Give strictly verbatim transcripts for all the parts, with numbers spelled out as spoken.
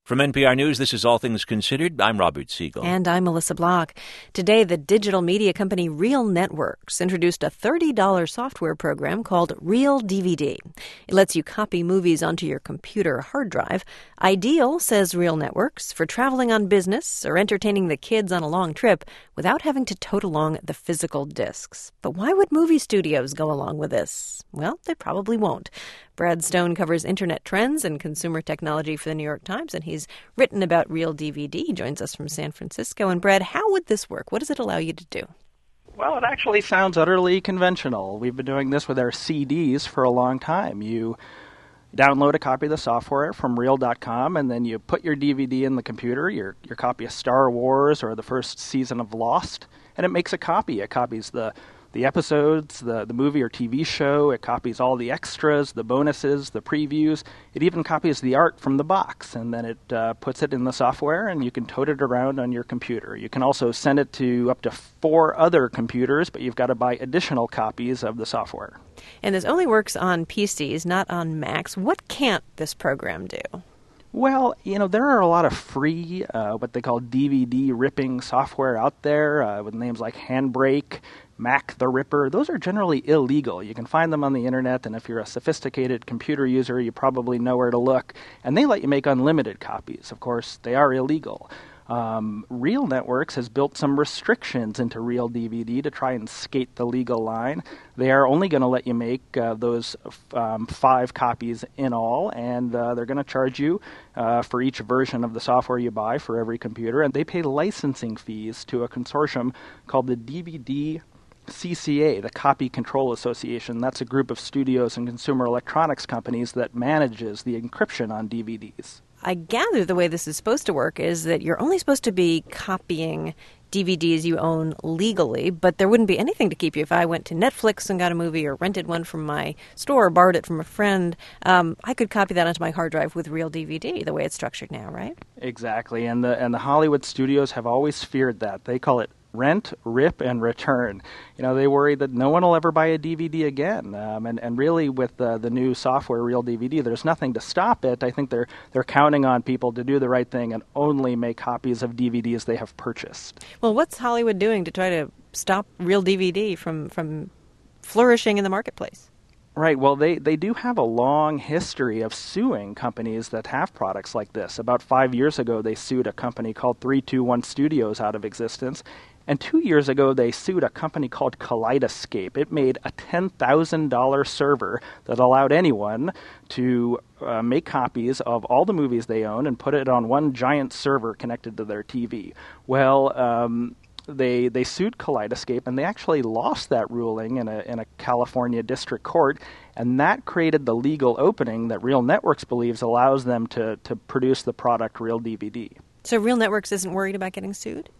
From N P R News, this is All Things Considered. I'm Robert Siegel. And I'm Melissa Block. Today, the digital media company Real Networks introduced a thirty dollars software program called Real D V D. It lets you copy movies onto your computer hard drive. Ideal, says Real Networks, for traveling on business or entertaining the kids on a long trip without having to tote along the physical discs. But why would movie studios go along with this? Well, they probably won't. Brad Stone covers internet trends and consumer technology for the New York Times, and he's written about Real D V D. He joins us from San Francisco. And Brad, how would this work? What does it allow you to do? Well, it actually sounds utterly conventional. We've been doing this with our C Ds for a long time. You download a copy of the software from real dot com, and then you put your D V D in the computer, your your copy of Star Wars or the first season of Lost, and it makes a copy. It copies the the episodes, the, the movie or T V show. It copies all the extras, the bonuses, the previews. It even copies the art from the box, and then it uh, puts it in the software, and you can tote it around on your computer. You can also send it to up to four other computers, but you've got to buy additional copies of the software. And this only works on P Cs, not on Macs. What can't this program do? Well, you know, there are a lot of free, uh, what they call D V D ripping software out there uh, with names like Handbrake, Mac the Ripper. Those are generally illegal. You can find them on the internet, and if you're a sophisticated computer user, you probably know where to look. And they let you make unlimited copies. Of course, they are illegal. Um, Real Networks has built some restrictions into Real D V D to try and skate the legal line. They are only going to let you make uh, those um, five copies in all, and uh, they're going to charge you uh, for each version of the software you buy for every computer. And they pay licensing fees to a consortium called the D V D C C A, the Copy Control Association. That's a group of studios and consumer electronics companies that manages the encryption on D V Ds. I gather the way this is supposed to work is that you're only supposed to be copying D V Ds you own legally, but there wouldn't be anything to keep you. If I went to Netflix and got a movie or rented one from my store or borrowed it from a friend, um, I could copy that onto my hard drive with Real D V D, the way it's structured now, right? Exactly, and the and the Hollywood studios have always feared that. They call it rent, rip, and return. You know, they worry that no one will ever buy a D V D again. Um, and, and really, with uh, the new software, Real D V D, there's nothing to stop it. I think they're they're counting on people to do the right thing and only make copies of D V Ds they have purchased. Well, what's Hollywood doing to try to stop Real D V D from, from flourishing in the marketplace? Right. Well, they, they do have a long history of suing companies that have products like this. About five years ago, they sued a company called three two one Studios out of existence. And two years ago, they sued a company called Kaleidoscape. It made a ten thousand dollars server that allowed anyone to uh, make copies of all the movies they own and put it on one giant server connected to their T V. Well, um, they they sued Kaleidoscape, and they actually lost that ruling in a in a California district court, and that created the legal opening that Real Networks believes allows them to, to produce the product Real D V D. So Real Networks isn't worried about getting sued?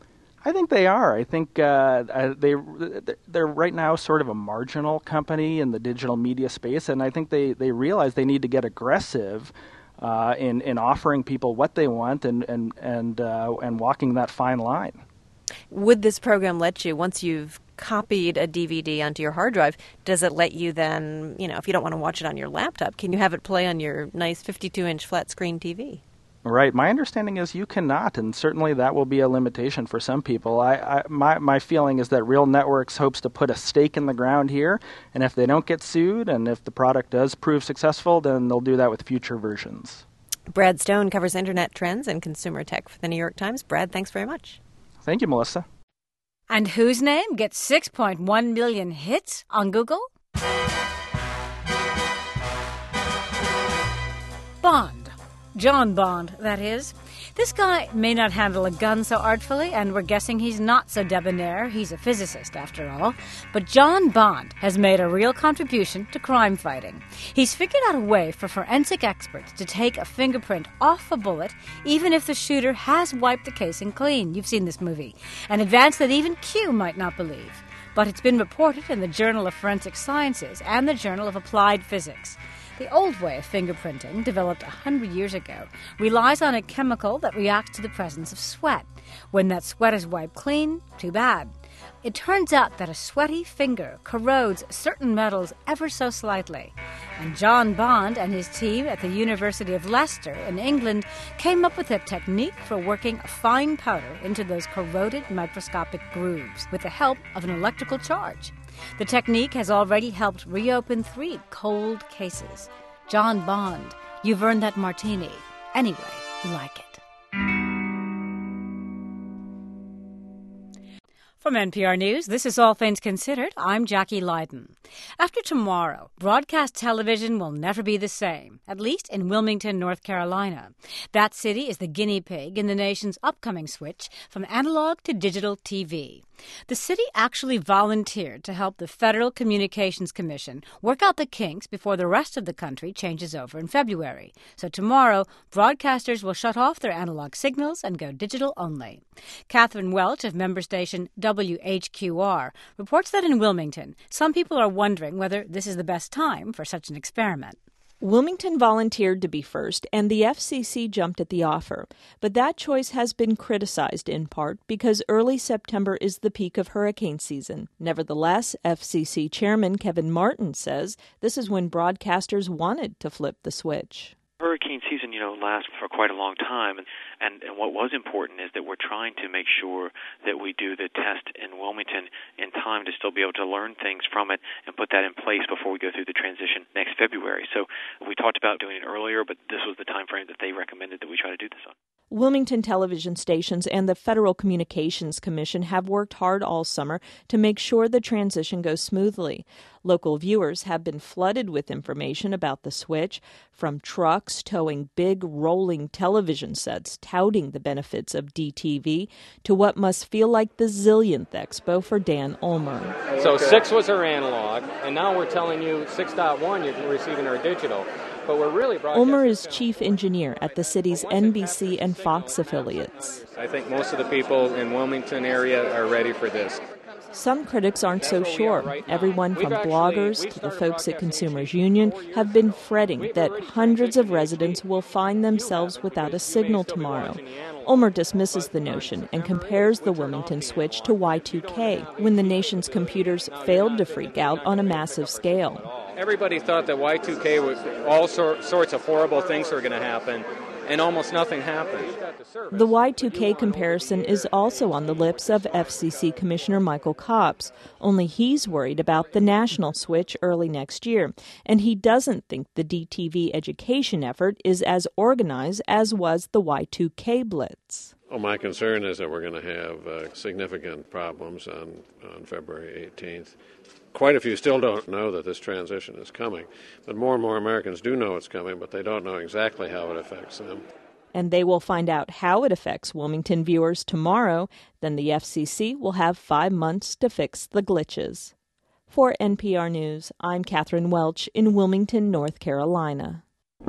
I think they are. I think uh, they they're right now sort of a marginal company in the digital media space, and I think they, they realize they need to get aggressive uh, in in offering people what they want and and and uh, and walking that fine line. Would this program let you, once you've copied a D V D onto your hard drive, does it let you then, you know, if you don't want to watch it on your laptop, can you have it play on your nice fifty-two inch flat screen T V? Right. My understanding is you cannot, and certainly that will be a limitation for some people. I, I my my feeling is that Real Networks hopes to put a stake in the ground here, and if they don't get sued, and if the product does prove successful, then they'll do that with future versions. Brad Stone covers internet trends and consumer tech for the New York Times. Brad, thanks very much. Thank you, Melissa. And whose name gets six point one million hits on Google? Bond. John Bond, that is. This guy may not handle a gun so artfully, and we're guessing he's not so debonair. He's a physicist, after all. But John Bond has made a real contribution to crime fighting. He's figured out a way for forensic experts to take a fingerprint off a bullet, even if the shooter has wiped the casing clean. You've seen this movie. An advance that even Q might not believe. But it's been reported in the Journal of Forensic Sciences and the Journal of Applied Physics. The old way of fingerprinting, developed one hundred years ago, relies on a chemical that reacts to the presence of sweat. When that sweat is wiped clean, too bad. It turns out that a sweaty finger corrodes certain metals ever so slightly. And John Bond and his team at the University of Leicester in England came up with a technique for working fine powder into those corroded microscopic grooves with the help of an electrical charge. The technique has already helped reopen three cold cases. John Bond, you've earned that martini. Anyway, you like it. From N P R News, this is All Things Considered. I'm Jackie Leiden. After tomorrow, broadcast television will never be the same, at least in Wilmington, North Carolina. That city is the guinea pig in the nation's upcoming switch from analog to digital T V. The city actually volunteered to help the Federal Communications Commission work out the kinks before the rest of the country changes over in February. So tomorrow, broadcasters will shut off their analog signals and go digital only. Catherine Welch of member station W H Q R reports that in Wilmington, some people are wondering whether this is the best time for such an experiment. Wilmington volunteered to be first, and the F C C jumped at the offer. But that choice has been criticized in part because early September is the peak of hurricane season. Nevertheless, F C C Chairman Kevin Martin says this is when broadcasters wanted to flip the switch. Hurricane season, you know, lasts for quite a long time, and, and, and what was important is that we're trying to make sure that we do the test in Wilmington in time to still be able to learn things from it and put that in place before we go through the transition next February. So we talked about doing it earlier, but this was the time frame that they recommended that we try to do this on. Wilmington television stations and the Federal Communications Commission have worked hard all summer to make sure the transition goes smoothly. Local viewers have been flooded with information about the switch, from trucks towing big rolling television sets touting the benefits of D T V to what must feel like the zillionth expo for Dan Ulmer. So six was our analog, and now we're telling you six point one you're receiving our digital. But we're really Ulmer is chief engineer at the city's N B C and Fox affiliates. I think most of the people in Wilmington area are ready for this. Some critics aren't so sure. Everyone from bloggers to the folks at Consumers Union have been fretting that hundreds of residents will find themselves without a signal tomorrow. Ulmer dismisses the notion and compares the Wilmington switch to Y two K, when the nation's computers failed to freak out on a massive scale. Everybody thought that Y two K was all sor- sorts of horrible things were going to happen, and almost nothing happened. The Y two K comparison is also on the lips of F C C Commissioner Michael Copps, only he's worried about the national switch early next year, and he doesn't think the D T V education effort is as organized as was the Y two K blitz. Well, my concern is that we're going to have uh, significant problems on, on February eighteenth. Quite a few still don't know that this transition is coming, but more and more Americans do know it's coming, but they don't know exactly how it affects them. And they will find out how it affects Wilmington viewers tomorrow. Then the F C C will have five months to fix the glitches. For N P R News, I'm Catherine Welch in Wilmington, North Carolina.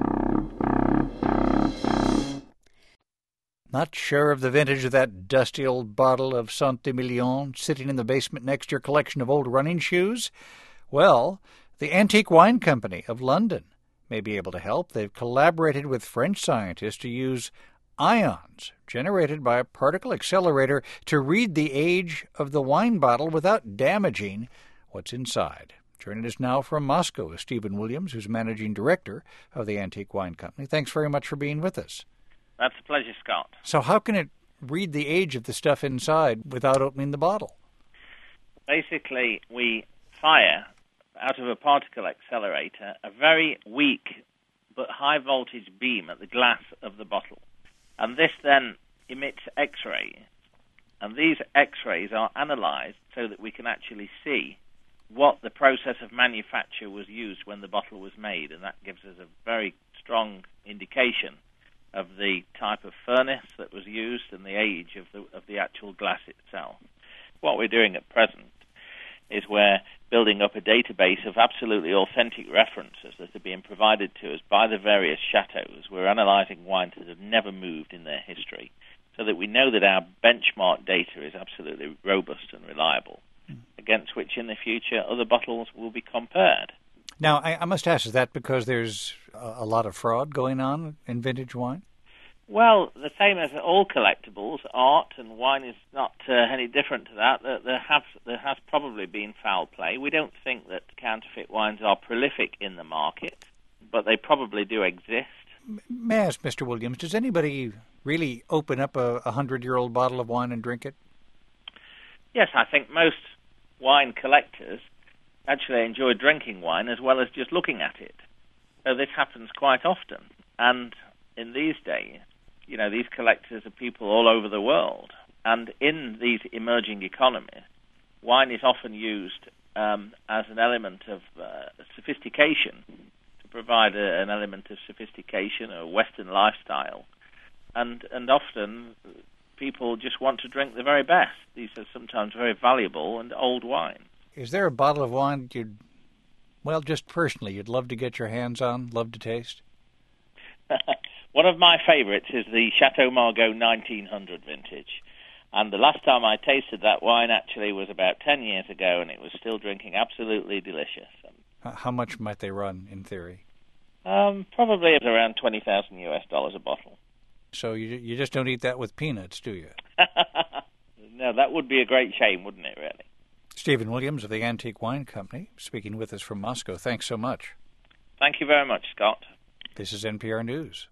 Not sure of the vintage of that dusty old bottle of Saint-Emilion sitting in the basement next to your collection of old running shoes? Well, the Antique Wine Company of London may be able to help. They've collaborated with French scientists to use ions generated by a particle accelerator to read the age of the wine bottle without damaging what's inside. Joining us now from Moscow is Stephen Williams, who's managing director of the Antique Wine Company. Thanks very much for being with us. That's a pleasure, Scott. So how can it read the age of the stuff inside without opening the bottle? Basically, we fire out of a particle accelerator a very weak but high-voltage beam at the glass of the bottle. And this then emits X-rays. And these X-rays are analyzed so that we can actually see what the process of manufacture was used when the bottle was made. And that gives us a very strong indication of the type of furnace that was used and the age of the of the actual glass itself. What we're doing at present is we're building up a database of absolutely authentic references that are being provided to us by the various chateaus. We're analyzing wines that have never moved in their history so that we know that our benchmark data is absolutely robust and reliable, mm. against which in the future other bottles will be compared. Now, I, I must ask, is that because there's a, a lot of fraud going on in vintage wine? Well, the same as all collectibles, art and wine is not uh, any different to that. There, there, have, there has probably been foul play. We don't think that counterfeit wines are prolific in the market, but they probably do exist. May I ask, Mister Williams, does anybody really open up a, a hundred-year-old bottle of wine and drink it? Yes, I think most wine collectors actually enjoy drinking wine as well as just looking at it. So this happens quite often. And in these days, you know, these collectors are people all over the world. And in these emerging economies, wine is often used um, as an element of uh, sophistication, to provide a, an element of sophistication, a Western lifestyle. And, and often people just want to drink the very best. These are sometimes very valuable and old wine. Is there a bottle of wine you'd, well, just personally, you'd love to get your hands on, love to taste? One of my favorites is the Chateau Margaux nineteen hundred vintage. And the last time I tasted that wine actually was about ten years ago, and it was still drinking absolutely delicious. How much might they run, in theory? Um, probably around twenty thousand U S dollars a bottle. So you you just don't eat that with peanuts, do you? No, that would be a great shame, wouldn't it, really? Stephen Williams of the Antique Wine Company, speaking with us from Moscow. Thanks so much. Thank you very much, Scott. This is N P R News.